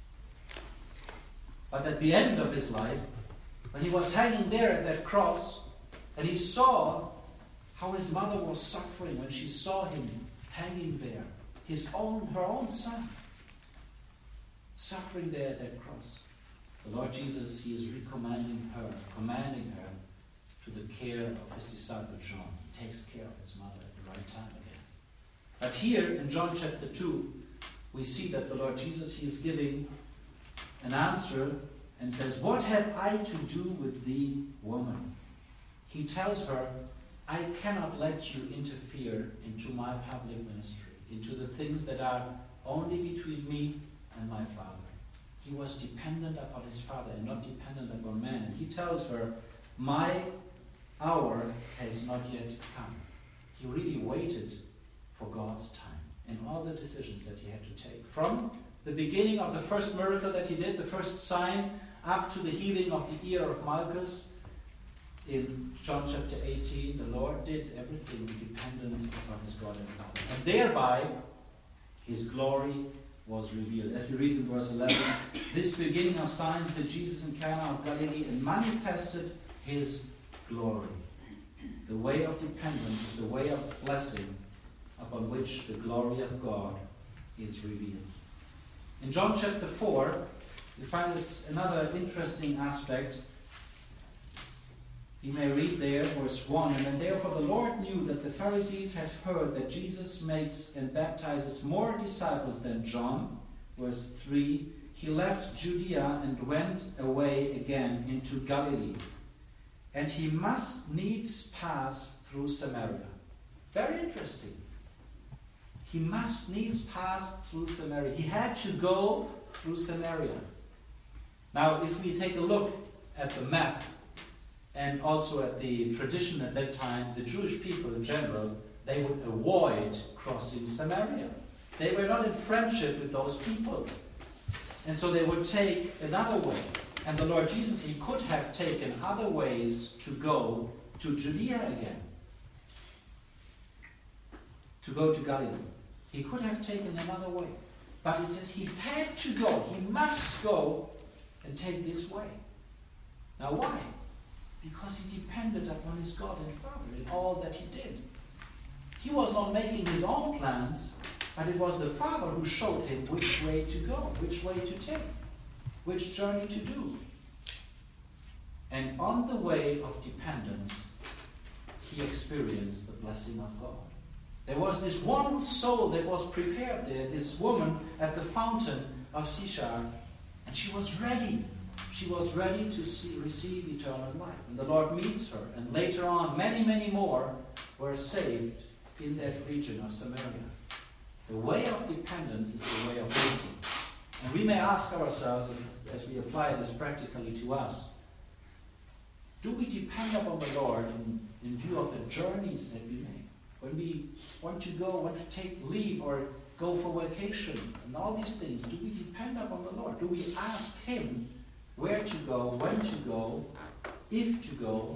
But at the end of his life, when he was hanging there at that cross, and he saw how his mother was suffering when she saw him hanging there, her own son, suffering there at that cross. The Lord Jesus, he is commanding her to the care of his disciple John. He takes care of his mother at the right time again. But here in John chapter 2, we see that the Lord Jesus, he is giving an answer and says, "What have I to do with thee, woman?" He tells her, "I cannot let you interfere into my public ministry, into the things that are only between me and my Father." He was dependent upon his Father and not dependent upon man. And he tells her, "My hour has not yet come." He really waited for God's time in all the decisions that he had to take. From the beginning of the first miracle that he did, the first sign, up to the healing of the ear of Malchus, in John chapter 18, the Lord did everything in dependence upon his God and Father. And thereby, his glory was revealed. As we read in verse 11, "This beginning of signs did Jesus in Cana of Galilee and manifested his glory." The way of dependence is the way of blessing upon which the glory of God is revealed. In John chapter 4, we find this another interesting aspect. You may read there, verse 1, "And therefore the Lord knew that the Pharisees had heard that Jesus makes and baptizes more disciples than John." Verse 3, "He left Judea and went away again into Galilee. And he must needs pass through Samaria." Very interesting. He must needs pass through Samaria. He had to go through Samaria. Now, if we take a look at the map, and also at the tradition at that time, the Jewish people in general, they would avoid crossing Samaria. They were not in friendship with those people. And so they would take another way. And the Lord Jesus, he could have taken other ways to go to Judea again, to go to Galilee. He could have taken another way. But it says he had to go. He must go and take this way. Now why? Because because he depended upon his God and Father in all that he did. He was not making his own plans, but it was the Father who showed him which way to go, which way to take, which journey to do. And on the way of dependence, he experienced the blessing of God. There was this one soul that was prepared there, this woman at the fountain of Sychar, and she was ready. She was ready to receive eternal life. And the Lord meets her, and later on, many, many more were saved in that region of Samaria. The way of dependence is the way of blessing. And we may ask ourselves, as we apply this practically to us, do we depend upon the Lord in view of the journeys that we make? When we want to go, want to take leave or go for vacation and all these things, do we depend upon the Lord? Do we ask Him where to go, when to go, if to go?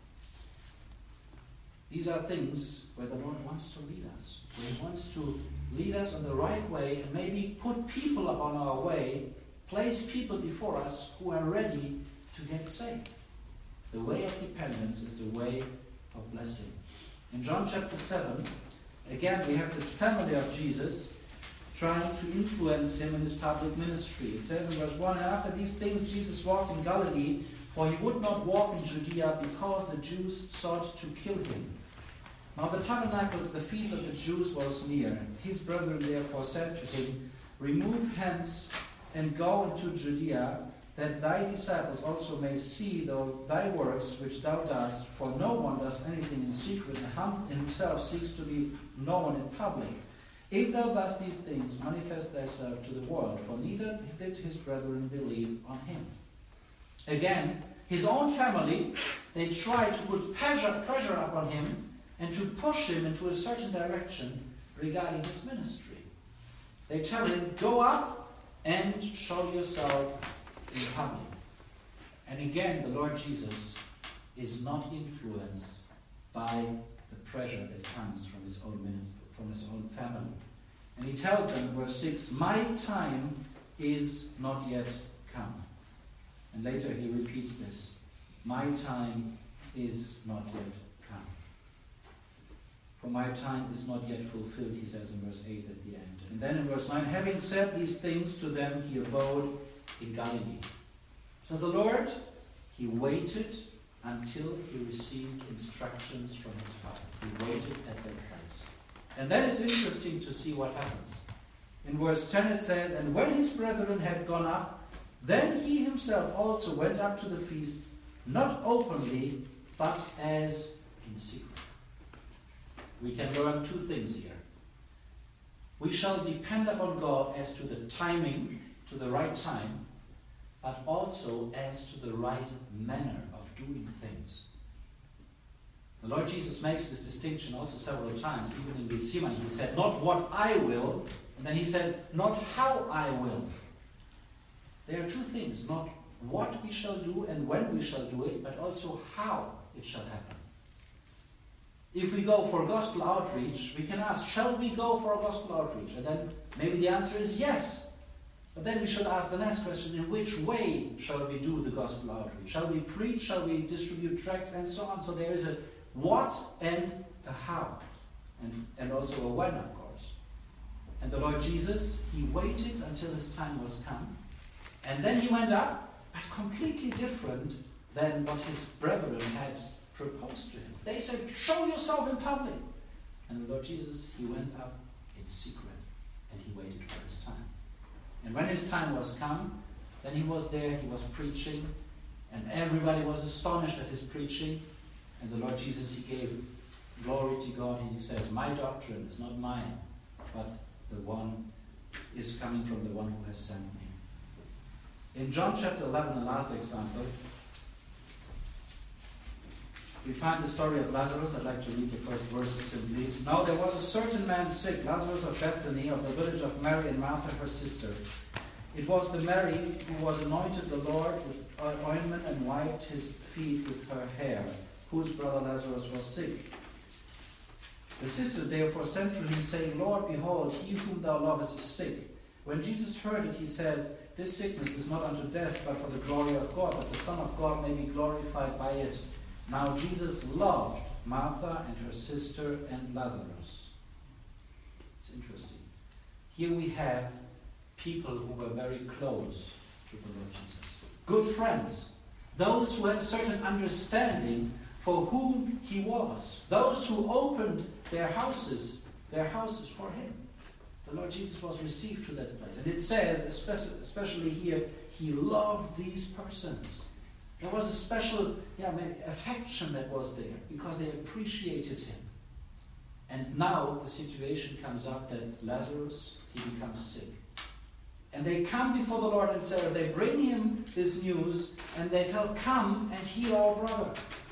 These are things where the Lord wants to lead us. Where He wants to lead us on the right way and maybe put people upon our way, place people before us who are ready to get saved. The way of dependence is the way of blessing. In John chapter 7, again we have the family of Jesus trying to influence him in his public ministry. It says in verse 1, "And after these things Jesus walked in Galilee, for he would not walk in Judea because the Jews sought to kill him. Now the tabernacles, the feast of the Jews, was near. His brethren therefore said to him, Remove hence and go into Judea, that thy disciples also may see thy works which thou dost, for no one does anything in secret, and himself seeks to be known in public. If thou dost these things, manifest thyself to the world, for neither did his brethren believe on him." Again, his own family, they tried to put pressure upon him and to push him into a certain direction regarding his ministry. They tell him, go up and show yourself in public. And again, the Lord Jesus is not influenced by the pressure that comes from his own family. And he tells them in verse 6, "My time is not yet come." And later he repeats this, "My time is not yet come." "For my time is not yet fulfilled," he says in verse 8 at the end. And then in verse 9, "Having said these things to them, he abode in Galilee." So the Lord, he waited until he received instructions from his Father. He waited at that place. And then it's interesting to see what happens. In verse 10 it says, "And when his brethren had gone up, then he himself also went up to the feast, not openly, but as in secret." We can learn two things here. We shall depend upon God as to the timing, to the right time, but also as to the right manner of doing things. The Lord Jesus makes this distinction also several times, even in Gethsemane. He said, "Not what I will," and then he says, "Not how I will." There are two things, not what we shall do and when we shall do it, but also how it shall happen. If we go for gospel outreach, we can ask, shall we go for a gospel outreach? And then maybe the answer is yes. But then we should ask the next question, in which way shall we do the gospel outreach? Shall we preach? Shall we distribute tracts? And so on. So there is a what and a how. And also a when, of course. And the Lord Jesus, he waited until his time was come. And then he went up, but completely different than what his brethren had proposed to him. They said, "Show yourself in public." And the Lord Jesus, he went up in secret, and he waited for his time. And when his time was come, then he was there, he was preaching, and everybody was astonished at his preaching. And the Lord Jesus, he gave glory to God, and he says, "My doctrine is not mine, but the one is coming from the one who has sent me." In John chapter 11, the last example, we find the story of Lazarus. I'd like to read the first verses simply. "Now there was a certain man sick, Lazarus of Bethany, of the village of Mary and Martha her sister. It was the Mary who was anointed the Lord with ointment and wiped his feet with her hair, whose brother Lazarus was sick. The sisters therefore sent to him, saying, Lord, behold, he whom thou lovest is sick. When Jesus heard it, he said, This sickness is not unto death, but for the glory of God, that the Son of God may be glorified by it. Now Jesus loved Martha and her sister and Lazarus. It's interesting. Here we have people who were very close to the Lord Jesus. Good friends. Those who had a certain understanding for whom he was. Those who opened their houses for him. The Lord Jesus was received to that place. And it says, especially here, he loved these persons. There was a special affection that was there because they appreciated him. And now the situation comes up that Lazarus, he becomes sick. And they come before the Lord and say, they bring him this news and they tell, come and heal our brother.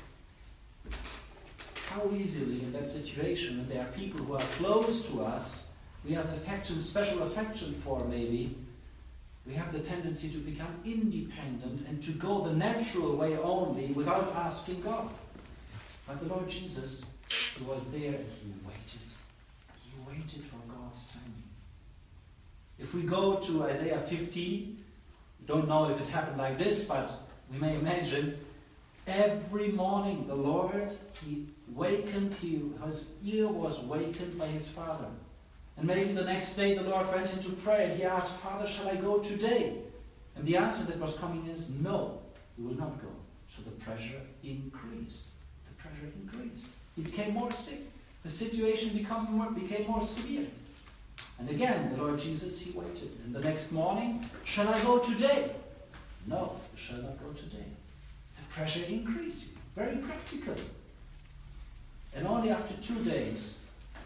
How easily in that situation, when there are people who are close to us, we have affection, special affection for maybe, we have the tendency to become independent and to go the natural way only without asking God. But the Lord Jesus, he was there and he waited. He waited for God's timing. If we go to Isaiah 50, we don't know if it happened like this, but we may imagine every morning the Lord, he wakened, his ear was wakened by his Father. And maybe the next day the Lord went into prayer and he asked, Father, shall I go today? And the answer that was coming is, no, you will not go. So the pressure increased. The pressure increased. He became more sick. The situation became more severe. And again, the Lord Jesus, he waited. And the next morning, shall I go today? No, you shall not go today. The pressure increased. Very practical. And only after 2 days,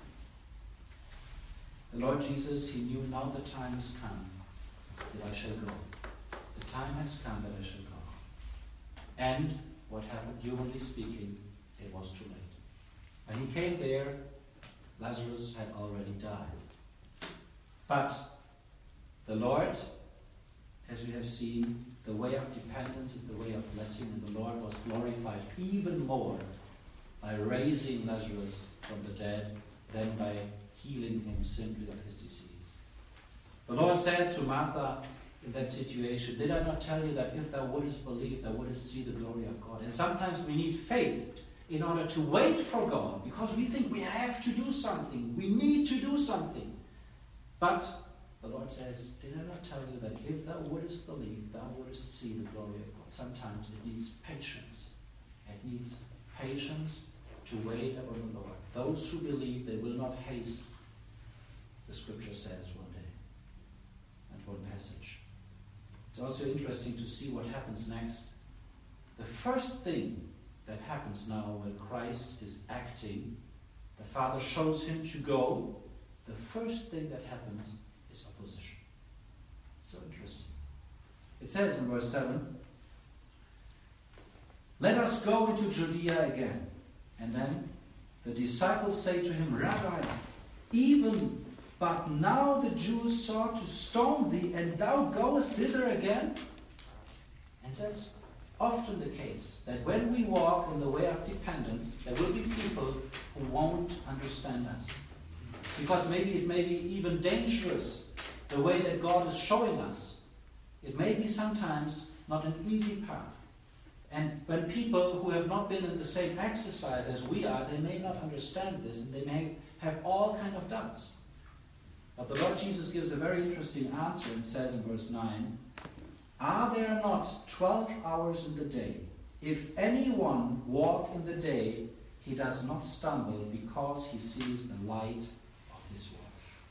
the Lord Jesus, he knew now the time has come that I shall go. The time has come that I shall go. And what happened, humanly speaking, it was too late. When he came there, Lazarus had already died. But the Lord, as we have seen, the way of dependence is the way of blessing, and the Lord was glorified even more by raising Lazarus from the dead than by healing him simply of his disease. The Lord said to Martha in that situation, did I not tell you that if thou wouldest believe, thou wouldest see the glory of God? And sometimes we need faith in order to wait for God, because we think we have to do something. We need to do something. But the Lord says, did I not tell you that if thou wouldest believe, thou wouldest see the glory of God? Sometimes it needs patience. It needs patience to wait upon the Lord. Those who believe, they will not haste, the scripture says one day. And one passage. It's also interesting to see what happens next. The first thing that happens now when Christ is acting, the Father shows him to go. The first thing that happens is opposition. It's so interesting. It says in verse 7, let us go into Judea again. And then the disciples say to him, Rabbi, even but now the Jews sought to stone thee, and thou goest thither again? And that's often the case, that when we walk in the way of dependence, there will be people who won't understand us. Because maybe it may be even dangerous, the way that God is showing us. It may be sometimes not an easy path. And when people who have not been in the same exercise as we are, they may not understand this, and they may have all kind of doubts. But the Lord Jesus gives a very interesting answer and says in verse 9, are there not 12 hours in the day? If anyone walk in the day, he does not stumble because he sees the light of this world.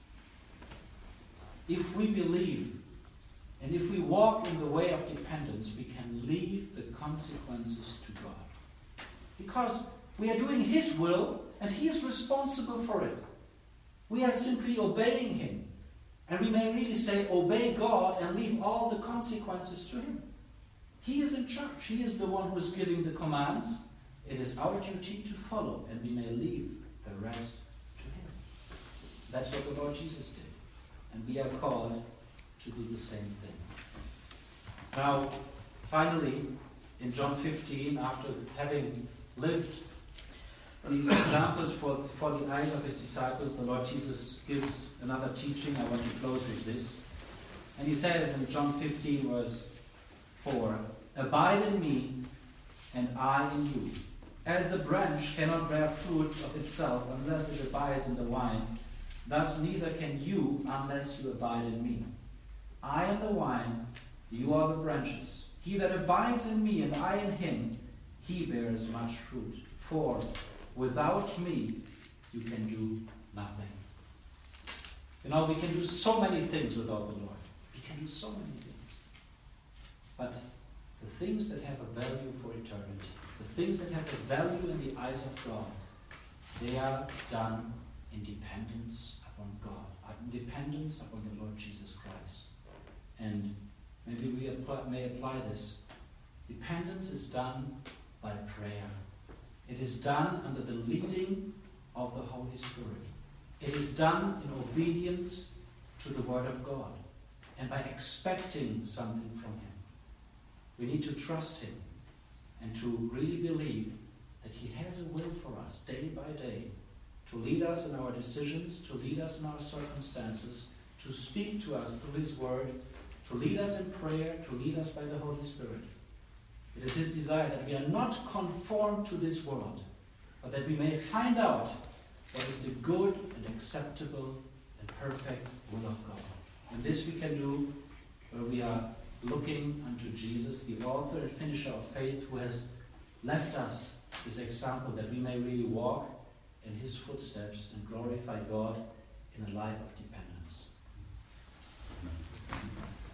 If we believe and if we walk in the way of dependence, we can leave the consequences to God. Because we are doing his will and he is responsible for it. We are simply obeying him. And we may really say, obey God and leave all the consequences to him. He is in charge. He is the one who is giving the commands. It is our duty to follow, and we may leave the rest to him. That's what the Lord Jesus did. And we are called to do the same thing. Now, finally, in John 15, after having lived these examples for the eyes of his disciples, the Lord Jesus gives another teaching. I want to close with this. And he says in John 15, verse 4, abide in me, and I in you. As the branch cannot bear fruit of itself unless it abides in the vine, thus neither can you unless you abide in me. I am the vine, you are the branches. He that abides in me and I in him, he bears much fruit. For without me you can do nothing. You know, we can do so many things without the Lord. We can do so many things. But the things that have a value for eternity, the things that have a value in the eyes of God, they are done in dependence upon God, in dependence upon the Lord Jesus Christ. And maybe we may apply this. Dependence is done by prayer. It is done under the leading of the Holy Spirit. It is done in obedience to the Word of God and by expecting something from Him. We need to trust Him and to really believe that He has a will for us day by day, to lead us in our decisions, to lead us in our circumstances, to speak to us through His Word, to lead us in prayer, to lead us by the Holy Spirit. It is His desire that we are not conformed to this world, but that we may find out what is the good and acceptable and perfect will of God. And this we can do where we are looking unto Jesus, the author and finisher of faith, who has left us this example that we may really walk in His footsteps and glorify God in a life of dependence.